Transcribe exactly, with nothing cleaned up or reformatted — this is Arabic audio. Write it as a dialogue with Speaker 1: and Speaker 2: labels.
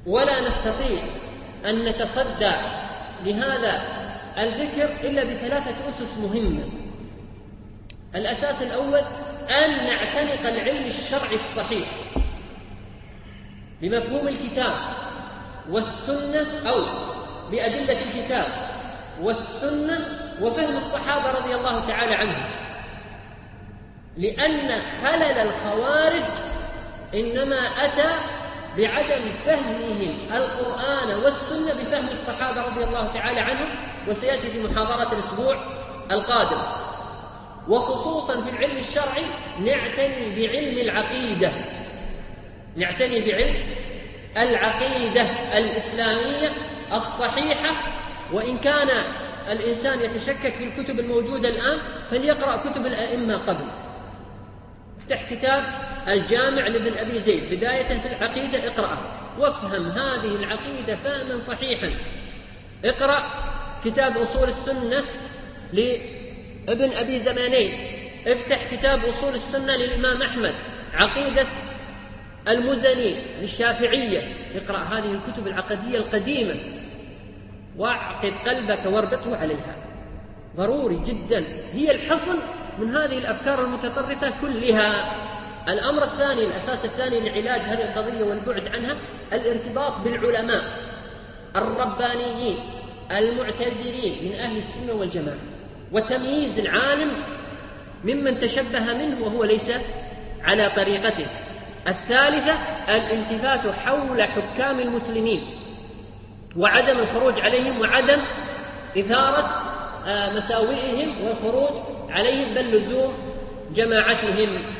Speaker 1: ولا نستطيع أن نتصدى لهذا الذكر إلا بثلاثة أسس مهمة. الأساس الأول أن نعتنق العلم الشرعي الصحيح بمفهوم الكتاب والسنة، أو بأدلة الكتاب والسنة وفهم الصحابة رضي الله تعالى عنهم، لأن خلل الخوارج إنما أتى بعدم فهمهم القرآن والسنة بفهم الصحابة رضي الله تعالى عنهم، وسيأتي في محاضرة الأسبوع القادم. وخصوصا في العلم الشرعي نعتني بعلم العقيدة، نعتني بعلم العقيدة الإسلامية الصحيحة. وإن كان الإنسان يتشكك في الكتب الموجودة الآن فليقرأ كتب الأئمة قبل. افتح كتاب الجامع لابن أبي زيد بداية في العقيدة، اقرأه وافهم هذه العقيدة فهما صحيحا. اقرأ كتاب أصول السنة لابن أبي زمانين، افتح كتاب أصول السنة للإمام أحمد، عقيدة المزني للشافعية، اقرأ هذه الكتب العقدية القديمة واعقد قلبك واربطه عليها، ضروري جدا، هي الحصن من هذه الأفكار المتطرفة كلها. الأمر الثاني، الأساس الثاني لعلاج هذه القضية والبعد عنها، الارتباط بالعلماء الربانيين المعتبرين من أهل السنة والجماعة، وتمييز العالم ممن تشبه منه وهو ليس على طريقته. الثالثة الالتفات حول حكام المسلمين وعدم الخروج عليهم وعدم إثارة مساوئهم والخروج عليهم، بل لزوم جماعتهم.